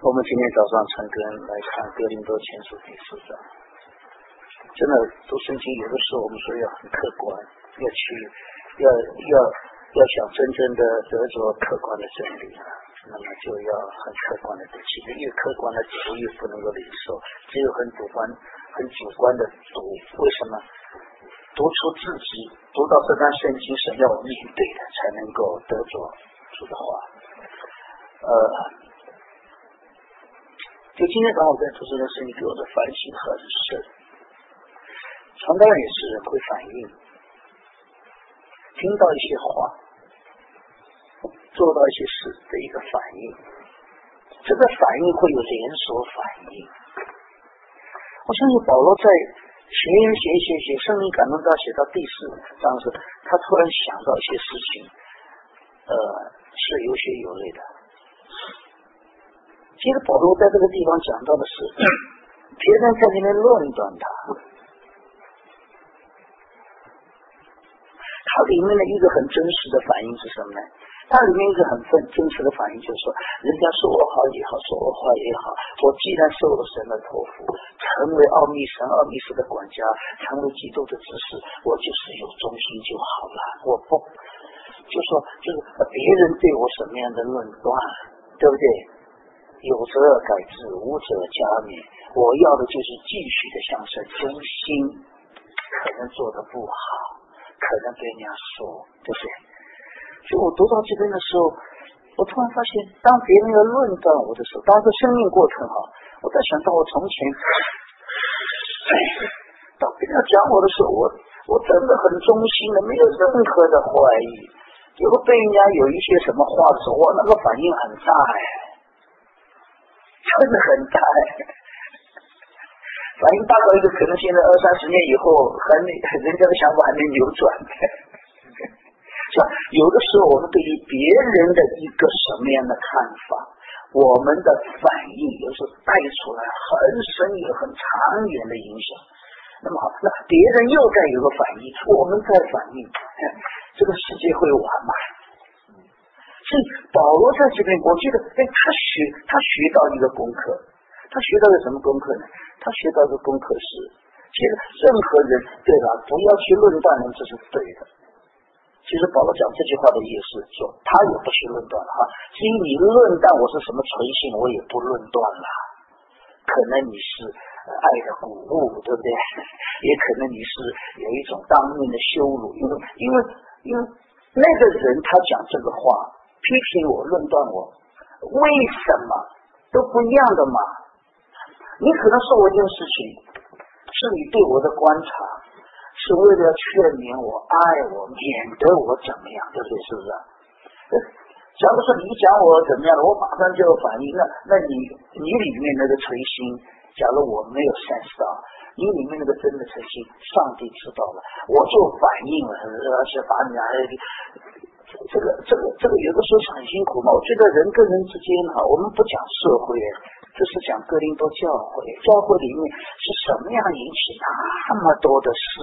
我们今天早上陈根来看哥林多前书第4章，真的读圣经有的时候我们说要很客观，要想真正的得着客观的真理，那么就要很客观的读，其实越客观的读越不能够领受，只有很主观的读，为什么？读出自己，读到这段圣经神要我们面对的，才能够得着主的话。就今天早上我在读这段圣经给我的反省很深。传道人也是人会反应，听到一些话，做到一些事的一个反应，这个反应会有连锁反应。我相信保罗在写圣灵感动到写到第4章时，他突然想到一些事情，是有血有泪的。其实保罗在这个地方讲到的是，别人在那边论断他，他里面的一个很真实的反应是什么呢？它里面一个很真实的反应就是说，人家说我好也好，说我坏也好，我既然受了神的托付，成为奥秘师的管家，成为基督的执事，我就是有忠心就好了。我不就是别人对我什么样的论断，对不对？有则改之，无则加勉。我要的就是继续的向神忠心，可能做得不好，可能被人家说，对不对？所以我读到这边的时候，我突然发现，当别人要论断我的时候，当这生命过程我在想到我从前，当别人要讲我的时候，我真的很忠心的，没有任何的怀疑。结果被人家有一些什么话的时候，我那个反应很大真的很大反应大到一个可能现在20-30年以后，人家的想法还没扭转像有的时候我们对于别人的一个什么样的看法，我们的反应有时候带出来很深也很长远的影响。那么好，那别人又再有个反应，我们再反应，这个世界会完吗？所以保罗在这边，我觉得他学到一个功课，他学到了什么功课呢？他学到的功课是，其实任何人对吧，不要去论断人，这是对的。其实保罗讲这句话的意思说，他也不去论断了至于你论断我是什么纯性，我也不论断了。可能你是爱的鼓舞，对不对？也可能你是有一种当面的羞辱，因为那个人他讲这个话，批评我，论断我，为什么都不一样的嘛？你可能说我一件事情，是你对我的观察，是为了劝勉我、爱我，免得我怎么样，对不对？是不是？假如说你讲我怎么样了，我马上就有反应，那你里面那个诚心，假如我没有sense到，你里面那个真的诚心，上帝知道了，我就反应了，而且把你这个有的时候是很辛苦嘛。我觉得人跟人之间我们不讲社会，这是讲哥林多教会，教会里面是什么样引起那么多的事，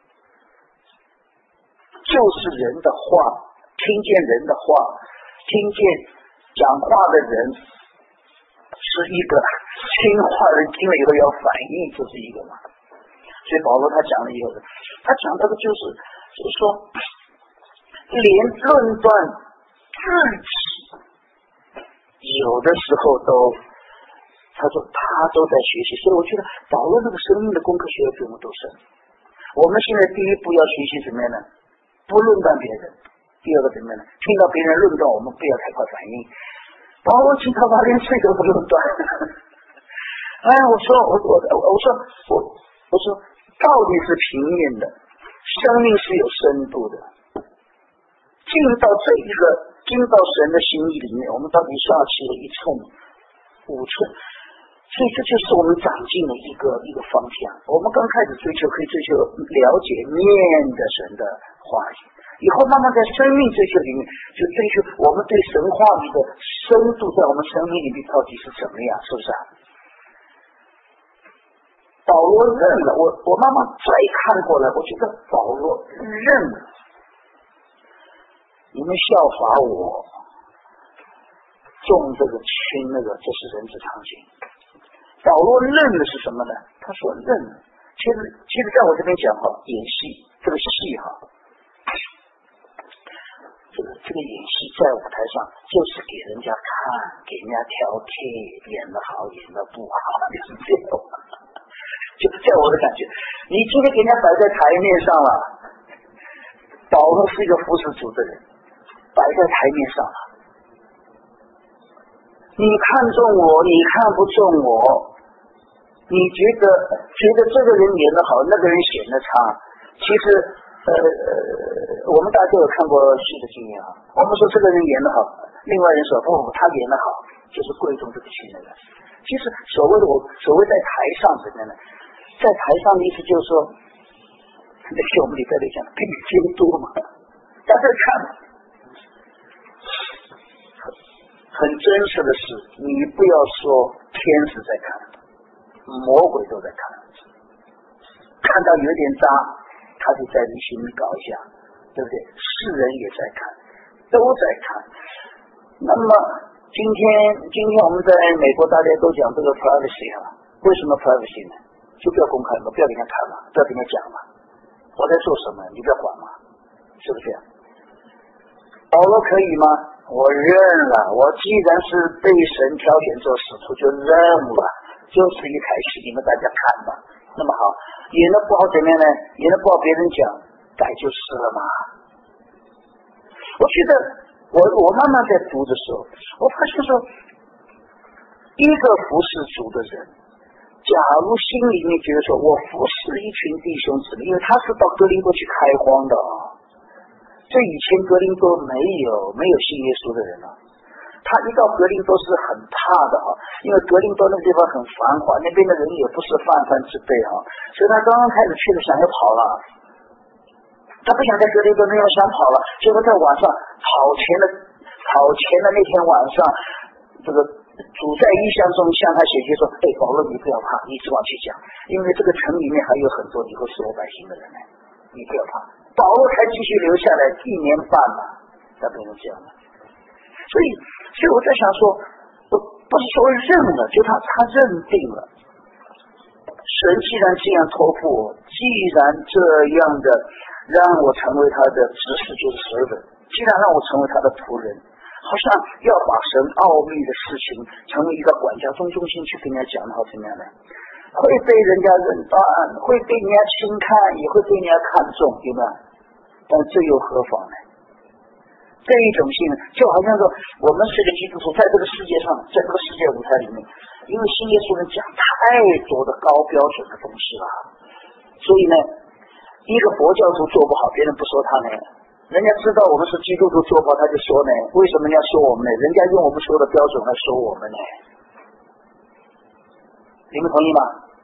就是人的话，听见人的话，听见讲话的人是一个，听话人听了以后要反应，这是一个嘛。所以保罗他讲了以后，他讲这个就是说，连论断自己有的时候都，他说他都在学习。所以我觉得保罗那个生命的功课学的比我们都深。我们现在第一步要学习什么样呢？不论断别人。第二个怎么样呢？听到别人论断，我们不要太快反应。保罗听他连这个不论断。我说道理是平面的，生命是有深度的。进到神的心意里面，我们到底下去了1寸、5寸，所以这就是我们长进的一个方向。我们刚开始追求，可以追求了解面的神的话语，以后慢慢在生命追求里面，就追求我们对神话语的深度，在我们生命里面到底是怎么样，是不是保罗认了，我慢慢再看过来，我觉得保罗认了。你们效法我， 重这个轻那个，这是人之常情。保罗认的是什么呢？他说认，其实在我这边讲哈，演戏这个戏哈，这个演戏在舞台上就是给人家看，给人家挑剔，演得好，演得不好，就是这样。就在我的感觉，你今天给人家摆在台面上了，保罗是一个服侍主的人，摆在台面上了。你看中我，你看不中我，你觉得这个人演得好，那个人显得差。其实我们大家都有看过戏的经验啊。我们说这个人演得好，另外人说不，他演得好，就是贵重这个亲人。其实所谓在台上怎么样呢？在台上的意思就是说，那些我们里边讲给你监督嘛，大家看嘛。很真实的是，你不要说天使在看，魔鬼都在看，看到有点渣，他就在你心里搞一下，对不对？世人也在看，都在看。那么今天我们在美国大家都讲这个 privacy 啊，为什么 privacy 呢？就不要公开嘛，不要给人家看嘛，不要给人家讲嘛，我在做什么你不要管嘛，是不是？保罗可以吗？我认了，我既然是被神挑选做使徒，就认了，就是一台戏，你们大家看吧。那么好，演得不好怎么样呢？演得不好别人讲，改就是了嘛。我觉得我慢慢在读的时候，我发现说，一个服侍主的人，假如心里面觉得说我服侍一群弟兄姊妹，因为他是到哥林多去开荒的啊。这以前格林多没有信耶稣的人啊，他一到格林多是很怕的啊，因为格林多那个地方很繁华，那边的人也不是泛泛之辈啊，所以他刚刚开始去的想要跑了，他不想在格林多那边想跑了，结果在晚上跑前的那天晚上，这个主在异象中向他写信说：“哎，保罗，你不要怕，你只管去讲，因为这个城里面还有很多以后是我百姓的人呢，你不要怕。”保罗才继续留下来1年半嘛，他变成这样的。所以我在想说，不是说认了，就他认定了。神既然这样托付我，既然这样的让我成为他的执事，就是servant，既然让我成为他的仆人，好像要把神奥秘的事情成为一个管家中心去跟人家讲的话，怎么样呢？会被人家认断，会被人家轻看，也会被人家看重，对吧？但这又何妨呢？这一种性就好像说，我们是个基督徒，在这个世界上，在这个世界舞台里面，因为信耶稣人讲太多的高标准的东西了，所以呢，一个佛教徒做不好，别人不说他呢。人家知道我们是基督徒做不好，他就说呢，为什么人家说我们呢？人家用我们说的标准来说我们呢？你们同意吗？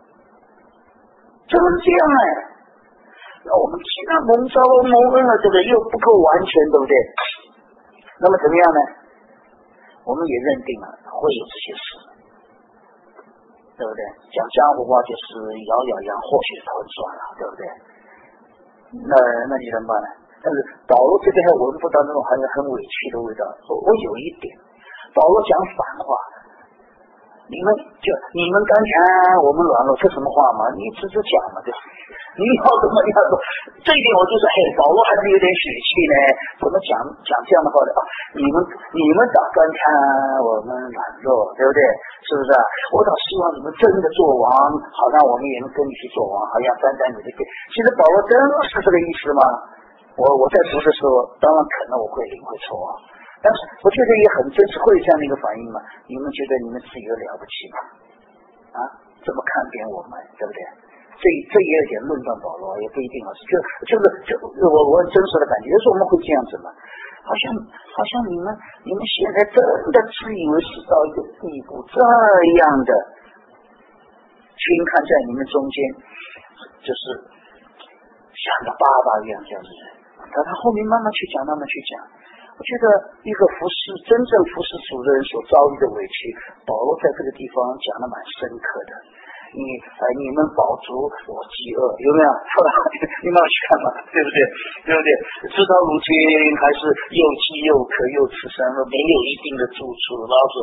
就是这样哎。那我们既然蒙召蒙恩了，对不对？又不够完全，对不对？那么怎么样呢？我们也认定了会有这些事，对不对？讲江湖话就是咬牙或许头算了，对不对？那你怎么办呢？但是保罗这边还闻不到那种很委屈的味道。我有一点，保罗讲反话。你们刚才我们软弱，这什么话嘛？你只是讲嘛，对吧？你要怎么样说？这一点我就说，保罗还是有点血气呢。怎么讲这样的话的啊？你们倒刚才我们软弱，对不对？是不是啊？我倒希望你们真的做王，好让我们也能跟你去做王，好像沾你的血。其实保罗真是这个意思吗？我在读的时候，当然可能我会领会错啊。但是我觉得也很真实，会有这样的一个反应嘛？你们觉得你们自己有了不起吗？啊，这么看扁我们，对不对？这也有点论断保罗，也不一定啊。我很真实的感觉，有时候我们会这样子嘛，好像你们现在真的自以为是到一个地步，这样的群看在你们中间，就是像个爸爸一样这样子。他后面慢慢去讲。我觉得一个真正服侍主的人所遭遇的委屈，保罗在这个地方讲得蛮深刻的。 你们饱足，我饥饿，有没有？是吧？你们要去看嘛，对不对？对不对？直到如今还是又饥又渴又吃生了，没有一定的住处，老子。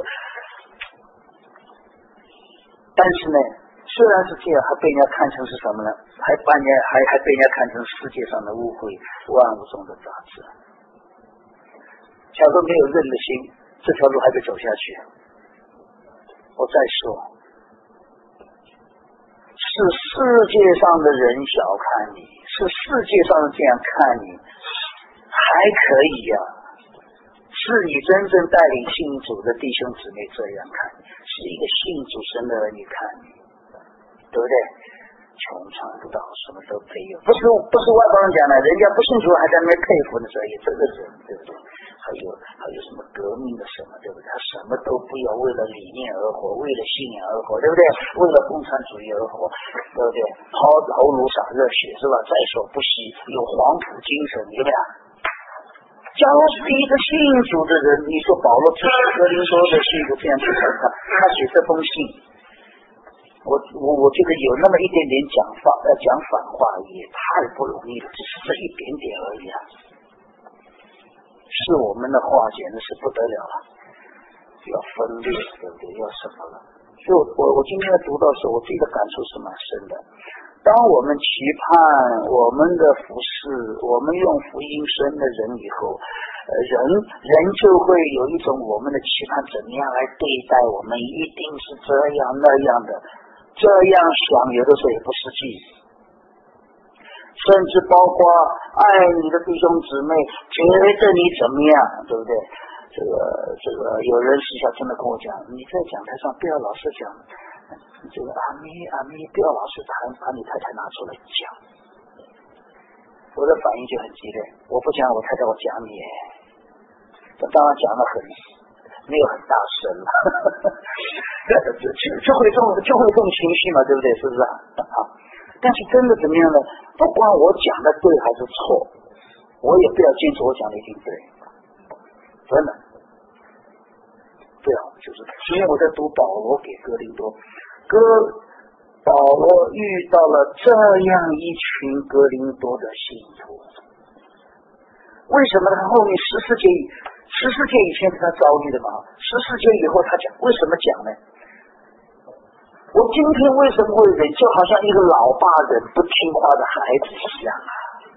但是呢，虽然是这样，还被人家看成是什么呢？还被人家看成世界上的误会，万物中的杂质。假如没有认的心，这条路还得走下去。我再说，是世界上的人小看你，是世界上的这样看你，还可以呀。是你真正带领信主的弟兄姊妹这样看你，是一个信主神的人你看你，对不对？穷尝不到，什么都没有，不是外邦人讲的，人家不信主还在那边佩服的时候，这个人对不对？还有什么革命的什么，对不对？他什么都不要，为了理念而活，为了信仰而活，对不对？为了共产主义而活，对不对？抛头颅洒热血是吧？在所不惜，有黄埔精神，有没有？假如是一个信主的人，你说保罗支持哥林多的信徒这样去看他写这封信，我觉得有那么一点点讲反话也太不容易了，只是这一点点而已啊。是我们的话简直是不得了了，要分裂，对不对？要什么了？所以我今天读到的时候，我自己的感触是蛮深的。当我们期盼我们的服侍，我们用福音生的人以后，人就会有一种我们的期盼怎么样来对待我们，一定是这样那样的，这样想有的时候也不实际。甚至包括爱你的弟兄姊妹觉得你怎么样，对不对？这个有人私下真的跟我讲，你在讲台上不要老是讲这个阿弥不要老是把你太太拿出来讲。我的反应就很激烈，我不讲我太太，我讲你，这当然讲得很没有很大声了，就会这种情绪嘛，对不对？是不是啊？但是真的怎么样呢？不管我讲的对还是错，我也不要坚持我讲的一定对，真的。对啊，就是今天我在读保罗给哥林多，保罗遇到了这样一群哥林多的信徒，为什么他后面14节以前是他遭遇的嘛，14节以后他讲，为什么讲呢？我今天为什么会忍，就好像一个老爸忍不听话的孩子一样啊！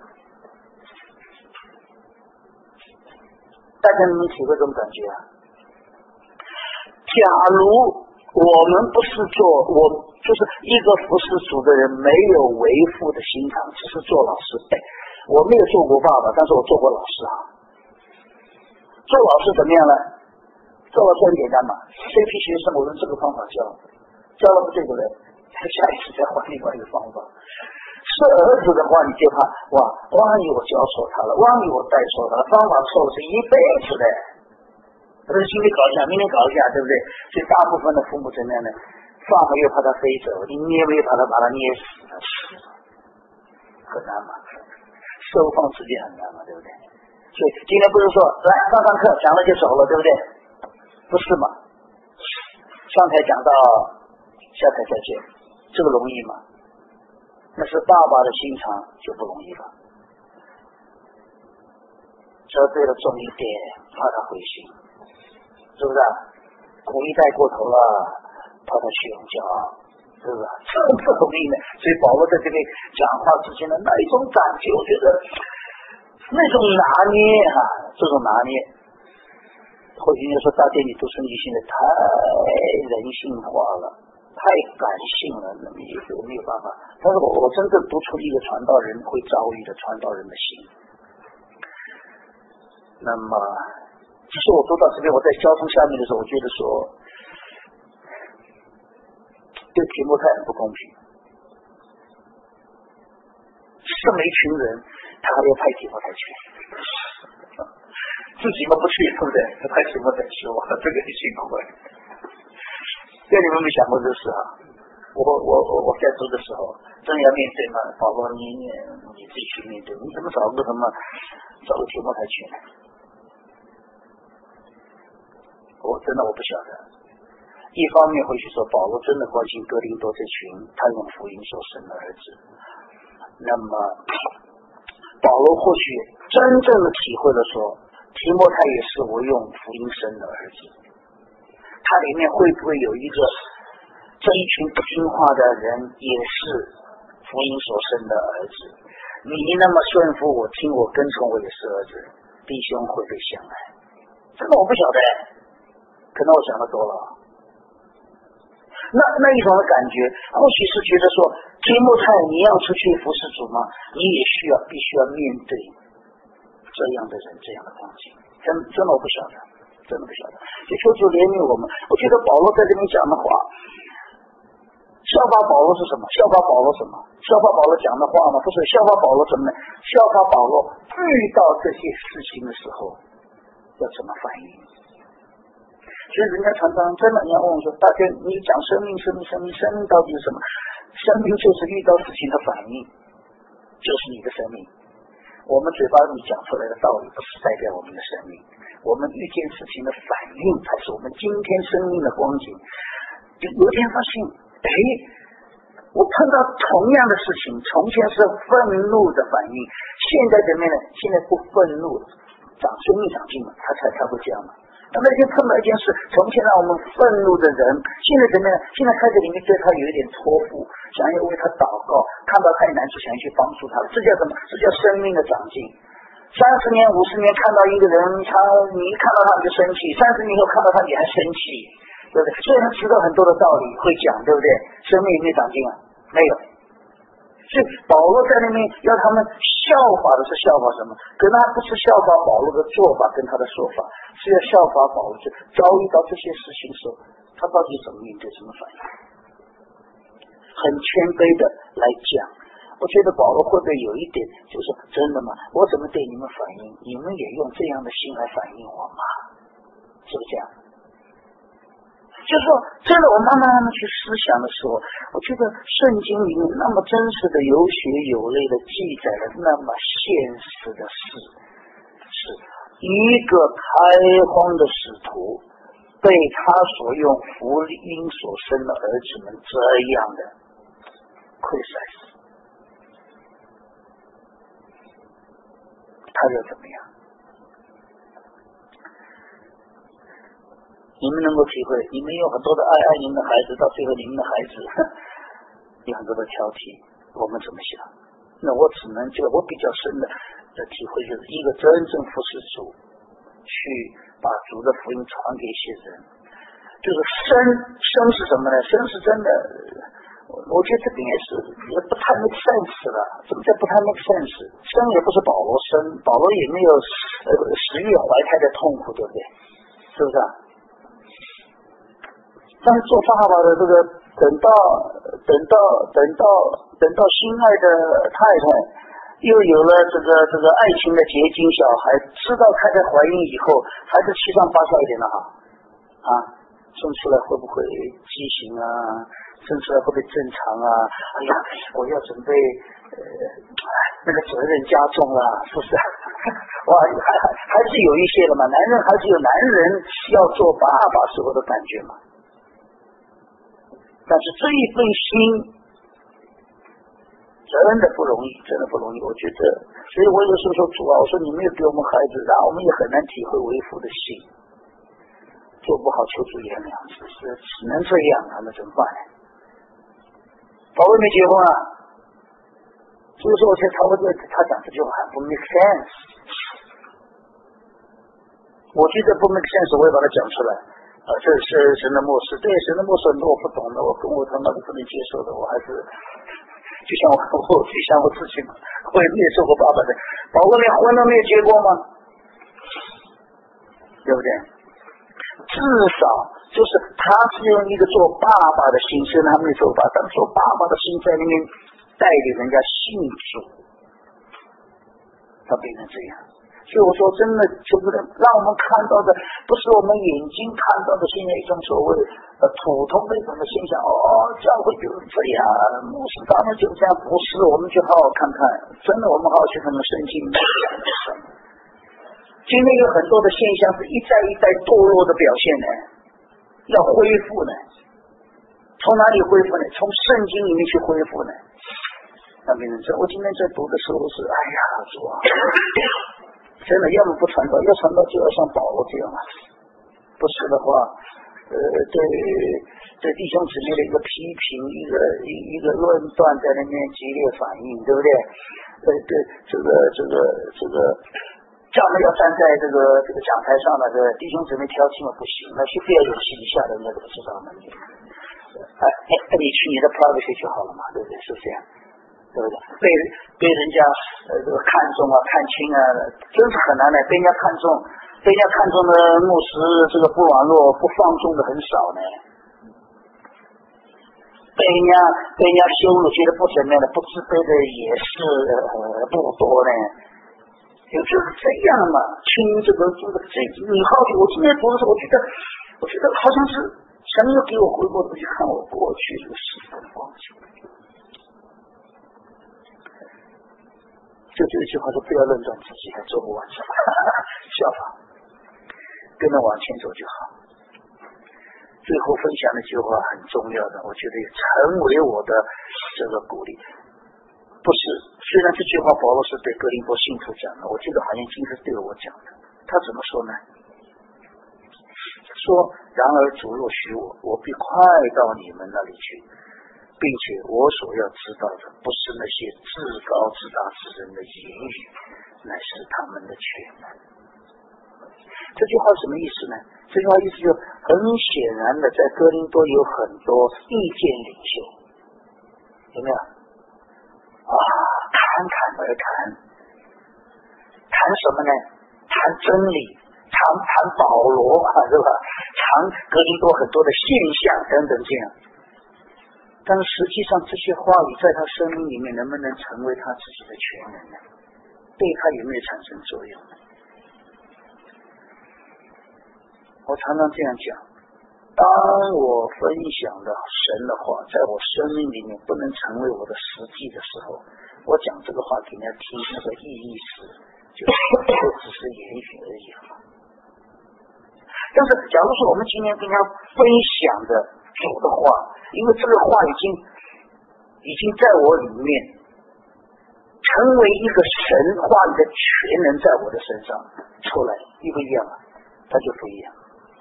大家能体会这种感觉啊？假如我们不是就是一个服侍主的人，没有为父的心肠，只是做老师。我没有做过爸爸，但是我做过老师啊。做老师怎么样呢？做老师很简单嘛，这批学生我用这个方法教了不对不对？下一次再换另外一个方法。是儿子的话，你就怕万一我教错他了，万一我带错他了，方法错了是一辈子的。不是今天搞一下，明天搞一下，对不对？所以大部分的父母怎么样呢？放了又怕他飞走，你捏了又怕他把他捏死，很难嘛。收放自己很难嘛，对不对？所以今天不是说来上课讲了就走了，对不对？不是嘛？上台讲到下台再见，这个容易吗？那是爸爸的心肠就不容易了。得罪了重一点，怕他灰心，是不是？苦力带过头了，怕他去用脚，是不是？这不容易的。所以保罗在这里讲话之前的那一种感觉，我觉得那种拿捏啊，这种拿捏，或许就说大姐你读圣经现在太人性化了，太感性了，那么有没有办法？但是我真正读出一个传道人会遭遇的传道人的心。那么其实我读到这边，我在交通下面的时候，我觉得说对提摩太很不公平。这么一群人，他还要派提摩太去，自己嘛不去，对不对？派提摩太去，哇，这个很辛苦啊。这你们没想过这事啊？我在读的时候，真要面对嘛，保罗你自己去面对，你怎么找个提摩太去呢？真的我不晓得， 一方面回去说保罗真的关心哥林多这群他用福音所生的儿子，那么保罗或许真正的体会了说提摩太也是我用福音生的儿子，他里面会不会有一个这一群不听话的人也是福音所生的儿子，你那么顺服我听我跟从我也是儿子，弟兄会被相爱。这个我不晓得，可能我想的多了。那一种的感觉或许是觉得说提摩太你要出去服侍主吗？你也必须要面对这样的人这样的光景，真的我不晓得，真的不晓得。就求主怜悯我们。我觉得保罗在这边讲的话，效法保罗是什么？效法保罗什么？效法保罗讲的话吗？不是，效法保罗什么呢？效法保罗遇到这些事情的时候要怎么反应。所以人家常常真的，你要问我说，大家你讲生命到底是什么？生命就是遇到事情的反应，就是你的生命。我们嘴巴里讲出来的道理不是代表我们的生命，我们遇见事情的反应才是我们今天生命的光景。就有一天发现，我碰到同样的事情，从前是愤怒的反应，现在怎么样呢？现在不愤怒了，生命长进了，他才会这样嘛。那天碰到一件事，从前让我们愤怒的人，现在怎么样？现在开始里面对他有一点托付，想要为他祷告，看到太难处想要去帮助他，这叫什么？这叫生命的长进。30年50年看到一个人，你一看到他你就生气，30年以后看到他你还生气，对不对？虽然知道很多的道理会讲，对不对？生命有没有长进啊？没有。所以保罗在那边要他们效法的是效法什么？可能他不是效法保罗的做法跟他的说法，是要效法保罗遭遇到这些事情的时候，他到底怎么应对，什么反应？很谦卑的来讲，我觉得保罗会不会有一点就是真的吗？我怎么对你们反应，你们也用这样的心来反应我吗？是不是这样？就是说真的我慢慢去思想的时候，我觉得圣经里面那么真实的有血有泪的记载了那么现实的事，是一个开荒的使徒被他所用福音所生的儿子们这样的亏损，他又怎么样？你们能够体会，你们有很多的爱你们的孩子，到最后你们的孩子有很多的挑剔，我们怎么想？那我只能我比较深的体会，就是一个真正服侍主，去把主的福音传给一些人，就是生是什么呢？生是真的，我觉得这点也不太 make sense 了。什么叫不太 make sense？ 生也不是保罗生，保罗也没有10月怀胎的痛苦，对不对？是不是啊？但是做爸爸的这个等到心爱的太太又有了这个爱情的结晶，小孩知道太太怀孕以后，还是七上八下一点的生出来会不会畸形啊？生出来会不会正常啊？哎呀，我要准备那个责任加重了，是不是？哇，还是有一些的嘛，男人还是有男人要做爸爸时候的感觉嘛。但是这一份心真的不容易，真的不容易。我觉得，所以我有时候说主啊，我说你没有给我们孩子，然后我们也很难体会为父的心。做不好求主原谅，只能这样啊，那怎么办呢？保罗没结婚啊，所以说我才超过他讲这句话不 make sense。我觉得不 make sense， 我也把它讲出来。这是神的漠视，对神的漠视很多我不懂的，我他妈的不能接受的，我还是就像我自己嘛，我也没有做过爸爸的，包括连婚都没有结过吗？对不对？至少就是他是用一个做爸爸的心，虽然他没有做爸，但做爸爸的心在里面带领人家信主，他变成这样。所以我说真的，求不能让我们看到的不是我们眼睛看到的现在一种所谓普通的一种的现象，教会就是这样，牧师他们就这样，不是，我们去好好看看，真的我们好好去看看圣经讲的什么。今天有很多的现象是一再堕落的表现呢， 要恢复呢？从哪里恢复呢？从圣经里面去恢复呢？那别人说，我今天在读的时候是，哎呀，主啊，真的要么不传道，要传道就要像保罗这样啊，不是的话，对弟兄姊妹的一个批评，一个论断在那边激烈反应，对不对？对，这个，叫我们要站在这个讲台上的弟兄姊妹挑剔嘛不行，那去别有戏下的人家都不知道嘛。你去你的 private 就好了嘛，对不对？是这样。对不对？被人家看中啊、看清啊，真是很难的。被人家看中的牧师，这个不网络、不放纵的很少呢。被人家羞辱，觉得不怎么样的、不自卑的也是不多呢。就是这样嘛。听这你好奇，我今天读的时候，我觉得好像是神又给我回过头去看我过去这个时代的光景。就这句话说，不要论断自己，还做不完什么，效仿，跟着往前走就好。最后分享的句话很重要的，我觉得也成为我的这个鼓励。不是，虽然这句话保罗是对哥林多信徒讲的，我记得好像今天是对我讲的。他怎么说呢？说，然而主若许我必快到你们那里去。并且我所要知道的不是那些至高至大之人的言语，乃是他们的全能。这句话什么意思呢？这句话意思就很显然的，在哥林多有很多意见领袖，有没有？侃侃而谈，谈什么呢？谈真理，谈保罗是吧？谈哥林多很多的现象等等这样。但是实际上这些话语在他生命里面能不能成为他自己的全能呢？对他有没有产生作用呢？我常常这样讲，当我分享的神的话在我生命里面不能成为我的实际的时候，我讲这个话给人家听，那个意义就只是言语而已了。但是假如说我们今天跟人家分享的主的话，因为这个话已经在我里面成为一个神话语的全能在我的身上出来，一不一样啊？它就不一样。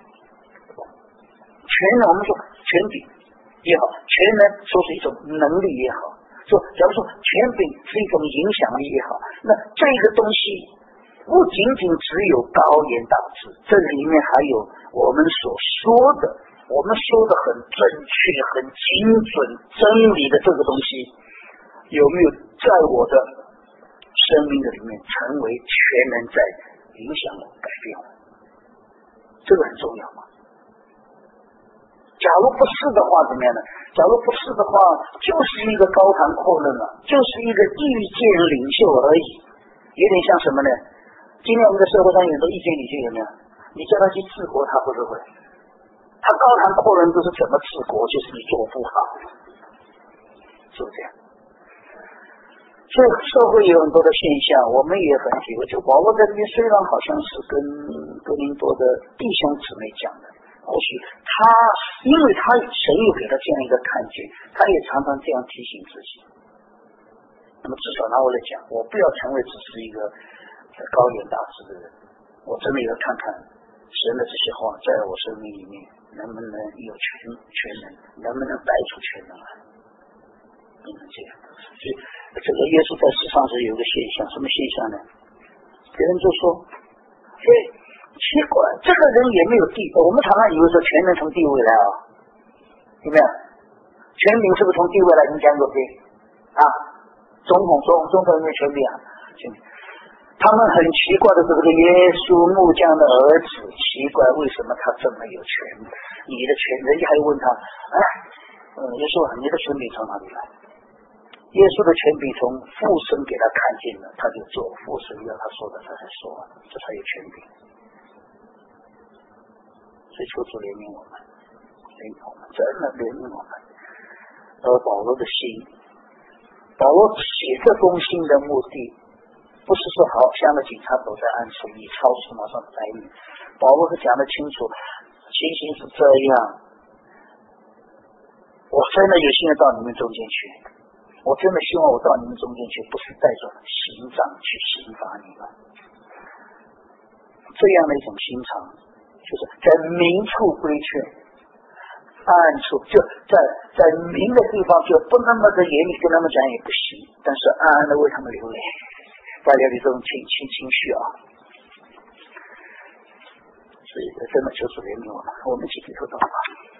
全能我们说权柄也好，全能说是一种能力也好，说假如说权柄是一种影响力也好，那这个东西不仅仅只有高言大志，这里面还有我们所说的，我们说的很准确、很精准、真理的这个东西，有没有在我的生命的里面成为全能在影响我、改变我？这个很重要嘛。假如不是的话，怎么样呢？假如不是的话，就是一个高谈阔论了，就是一个意见领袖而已，有点像什么呢？今天我们的社会上有很多意见领袖，有没有？你叫他去治国，他不是会。他高谈阔论都是怎么治国，就是你做不好，是不是这样？所以社会有很多的现象，我们也很体会。就保罗在这边虽然好像是跟哥林多的弟兄姊妹讲的，或许因为他神又给他这样一个看见，他也常常这样提醒自己。那么至少拿我来讲，我不要成为只是一个高言大志的人，我真的要看看神的这些话在我生命里面能不能有全能，能不能带出全能来，不能这样。所以这个耶稣在世上是有一个现象，什么现象呢？别人就说，奇怪，这个人也没有地位。我们常常以为说全能从地位来啊，有没有？权柄是不是从地位来影响有对啊？总统有没有权柄啊？他们很奇怪的是，这个耶稣木匠的儿子，奇怪为什么他这么有权？你的权，人家还问他，耶稣，你的权柄从哪里来？耶稣的权柄从父神给他看见了，他就做父神要他说的，他才说，这才有权柄。所以求主怜悯我们，真的怜悯我们。保罗的心，保罗写这封信的目的，不是说好像个警察走在暗处，你超出马上逮你。保罗是讲得清楚，其情是这样，我真的有心要到你们中间去，我真的希望我到你们中间去，不是带着刑杖去刑罚你们。这样的一种心肠，就是在明处规劝，暗处就在明的地方就不那么的严厉跟他们讲也不行，但是暗暗的为他们流泪，大家有这种情绪啊。所以真的就是怜悯我们，我们一起低头祷告。